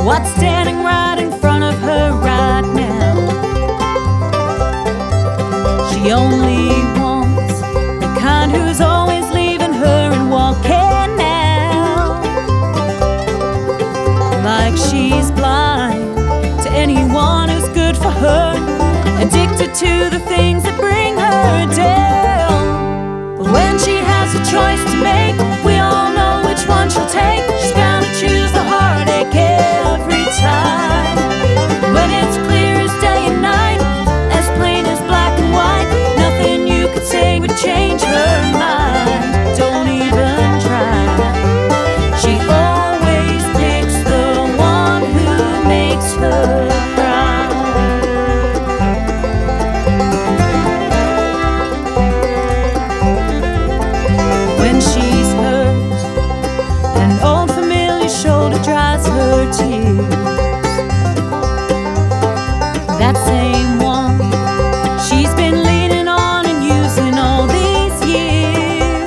what's standing right in front of her right now. She only wants the kind who's always leaving her and walking out, like she's blind to anyone who's good for her, addicted to the things that bring her down. But when she has a choice to make, we all know which one she'll take. She's bound to choose the heartache every time. When it's clear as day and night, as plain as black and white, nothing you could say would change her mind. Don't even try. She always picks the one who makes her cry. When she's hurt, an old familiar shoulder dries her tears. That same one she's been leaning on and using all these years.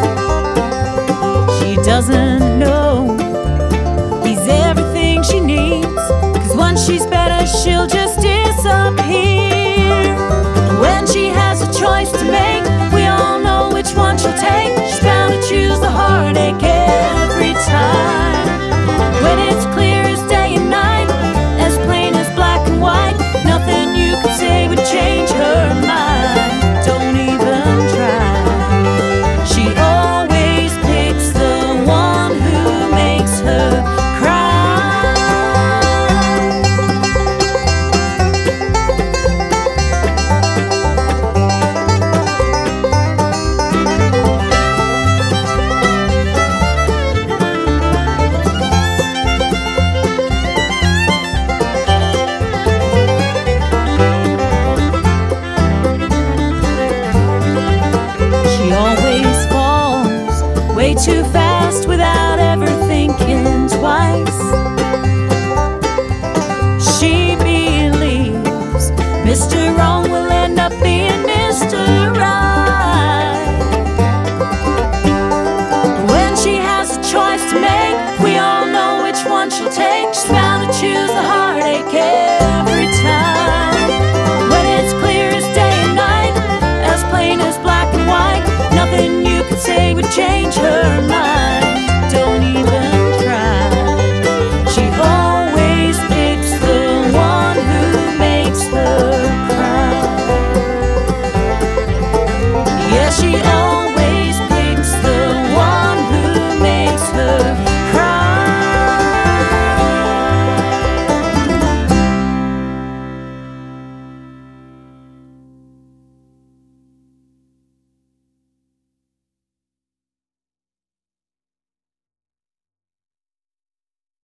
She doesn't know he's everything she needs, 'cause once she's better she'll just disappear. When she has a choice to make, we all know which one she'll take. She's bound to choose the heartache every time. When it's clear as day and night, as plain as black and white, nothing you could say would change her mind. Don't even try. She always picks the one who makes her cry. She always falls way too fast without ever thinking twice. She believes Mr. Wrong will end up being Mr. Right. When she has a choice to make, we all know which one she'll take. She's bound to choose the heartache every time. When it's clear as day and night, as plain as black and white, nothing you could say would change her mind. Don't even try. She always picks the one who makes her cry. Yeah, she always